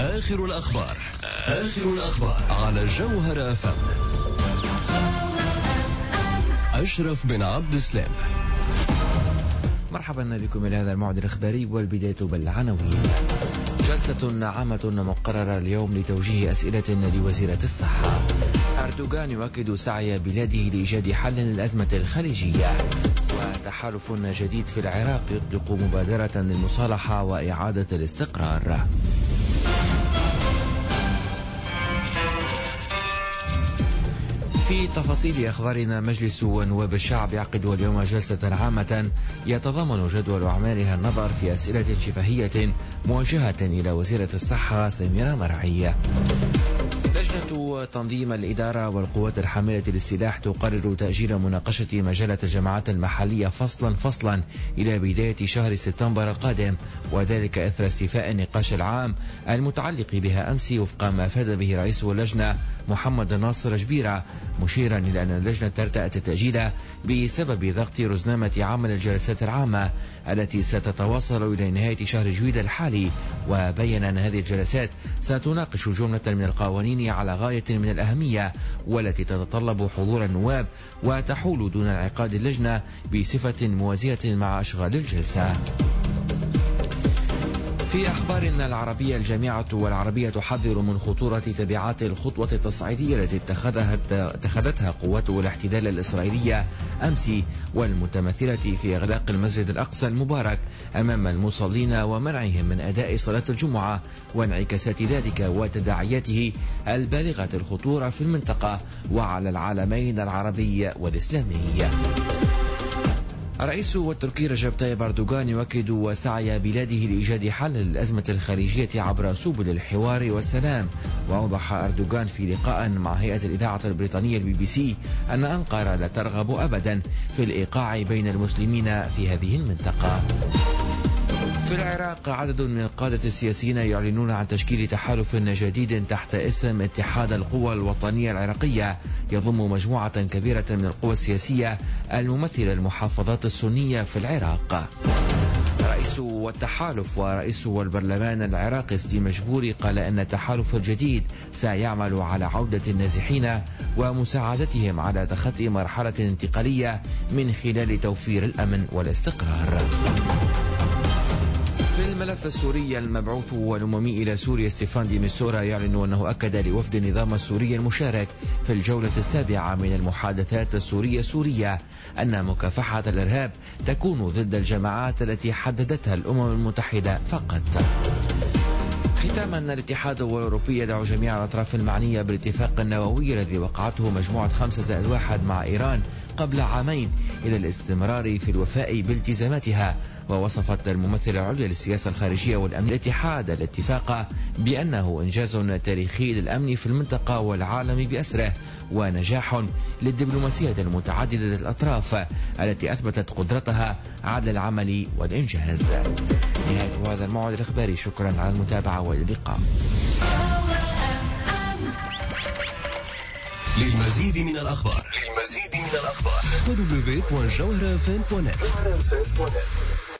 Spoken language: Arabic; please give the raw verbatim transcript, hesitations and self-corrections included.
آخر الأخبار آخر الأخبار على الجوهرة أف أم. أشرف بن عبد السلام. مرحبا بكم إلى هذا الموعد الإخباري، والبداية بالعناوين. جلسة عامة مقررة اليوم لتوجيه أسئلة لوزيرة الصحة. أردوغان يؤكد سعي بلاده لإيجاد حل للأزمة الخليجية. وتحالف جديد في العراق يطلق مبادرة للمصالحة وإعادة الاستقرار. في تفاصيل أخبارنا، مجلس نواب الشعب يعقد اليوم جلسة عامة يتضمن جدول أعمالها النظر في أسئلة شفهية موجهة إلى وزيرة الصحة سميرة مرعي. لجنة تنظيم الإدارة والقوات الحاملة للسلاح تقرر تأجيل مناقشة مجلة الجماعات المحلية فصلا فصلا إلى بداية شهر سبتمبر القادم، وذلك إثر استيفاء النقاش العام المتعلق بها أمس، وفق ما أفاد به رئيس اللجنة محمد ناصر جبيرة، مشيرا إلى أن اللجنة ترتأت التأجيل بسبب ضغط رزنامة عمل الجلسات العامة التي ستتواصل إلى نهاية شهر جويد الحالي. وبين أن هذه الجلسات ستناقش جملة من القوانين على غاية من الأهمية والتي تتطلب حضور النواب وتحول دون انعقاد اللجنة بصفة موازية مع أشغال الجلسة. في أخبارنا العربية، الجامعة والعربية تحذر من خطورة تبعات الخطوة التصعيدية التي اتخذها اتخذتها قوات الاحتلال الإسرائيلية أمس، والمتمثلة في إغلاق المسجد الأقصى المبارك أمام المصلين ومنعهم من أداء صلاة الجمعة، وانعكاسات ذلك وتداعياته البالغة الخطورة في المنطقة وعلى العالمين العربي والإسلامي. الرئيس التركي رجب طيب أردوغان يؤكد سعي بلاده لإيجاد حل للأزمة الخليجية عبر سبل الحوار والسلام. وأوضح أردوغان في لقاء مع هيئة الإذاعة البريطانية البي بي سي أن أنقرة لا ترغب أبدا في الإيقاع بين المسلمين في هذه المنطقة. في العراق، عدد من القادة السياسيين يعلنون عن تشكيل تحالف جديد تحت اسم اتحاد القوى الوطنية العراقية، يضم مجموعة كبيرة من القوى السياسية الممثلة المحافظات السنية في العراق. رئيس التحالف ورئيس البرلمان العراقي ستي مجبوري قال أن التحالف الجديد سيعمل على عودة النازحين ومساعدتهم على تخطي مرحلة انتقالية من خلال توفير الأمن والاستقرار. في الملف السوري، المبعوث الأممي إلى سوريا ستيفان دي ميستورا يعلن أنه أكد لوفد النظام السوري المشارك في الجولة السابعة من المحادثات السورية سورية أن مكافحة الإرهاب تكون ضد الجماعات التي حددتها الأمم المتحدة فقط. ختاما، الاتحاد الأوروبي يدعو جميع الأطراف المعنية بالاتفاق النووي الذي وقعته مجموعة خمسة زائد واحد مع إيران قبل عامين إلى الاستمرار في الوفاء بالتزاماتها. ووصفت الممثلة العليا للسياسة الخارجية والأمن الاتحاد الاتفاق بأنه إنجاز تاريخي للأمن في المنطقة والعالم بأسره، ونجاح للدبلوماسية المتعددة الأطراف التي أثبتت قدرتها على العمل والإنجاز. نهاية هذا الموعد الإخباري، شكرا على المتابعة وإلى اللقاء. للمزيد من الأخبار للمزيد من الأخبار دبليو دبليو دبليو دوت جوهرة أف أم دوت نت.